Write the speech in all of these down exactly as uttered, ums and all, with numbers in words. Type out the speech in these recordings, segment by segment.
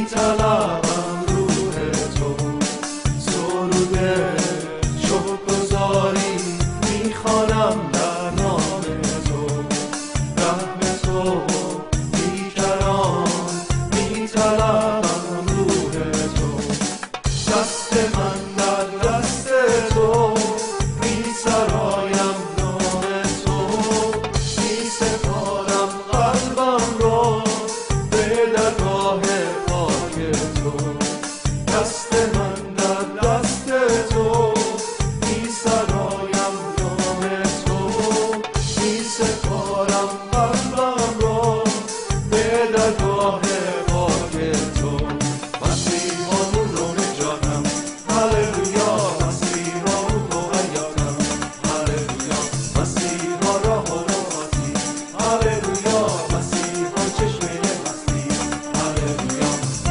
میطلبم روح تو، سروده شکرگزاری میخوانم در نام تو، رحم تو بیکران میطلبم روح تو، دست من در دست تو میسرایم نام تو، میسپارم قلبم را به درگاه پاک تو، دست من در دست تو میسرایم نام تو، میسپارم قلبم را به درگاه پاک تو. مسیحا نور و نجاتم، هللویا، مسیحا روح و حیاتم، هللویا، مسیحا راه و راحتی، هللویا، مسیحا چشمه هستی، هللویا.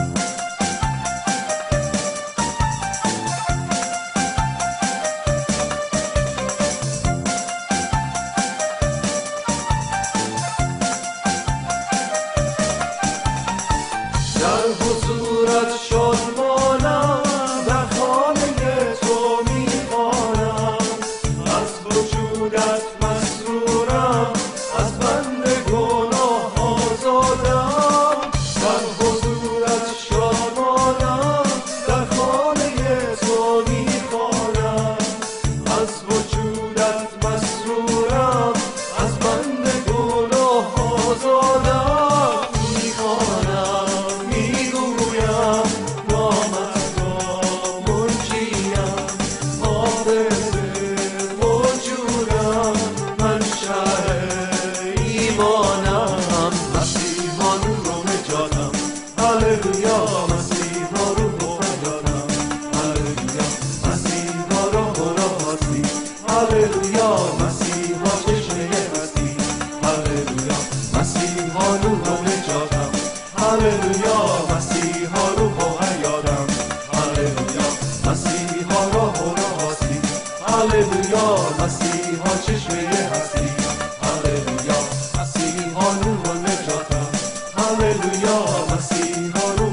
در حضورت شادمانم، در خانه تو میخوانم، از وجودت مسرورم، از بند گناه آزادم. در حضورت شادمانم، در خانه تو میخوانم، از وجودت مسرورم، از بند گناه آزادم. میخوانم میگویم نامت را منجیم، حافظ وجودم، منشأ ایمانم، مسیحا نور و نجاتم، هللویا، مسیحا روح و حیاتم، هللویا، مسیحا راه و راحتی، هللویا، مسیحا چشمه هستی، هللویا، مسیحا نور و نجاتم، هللویا، مسیحا روح و حیاتم، هللویا، مسیحا راه و راحتی، هللویا، مسیحا چشمه هستی، هللویا، مسیحا نور و نجاتم، هللویا، مسیحا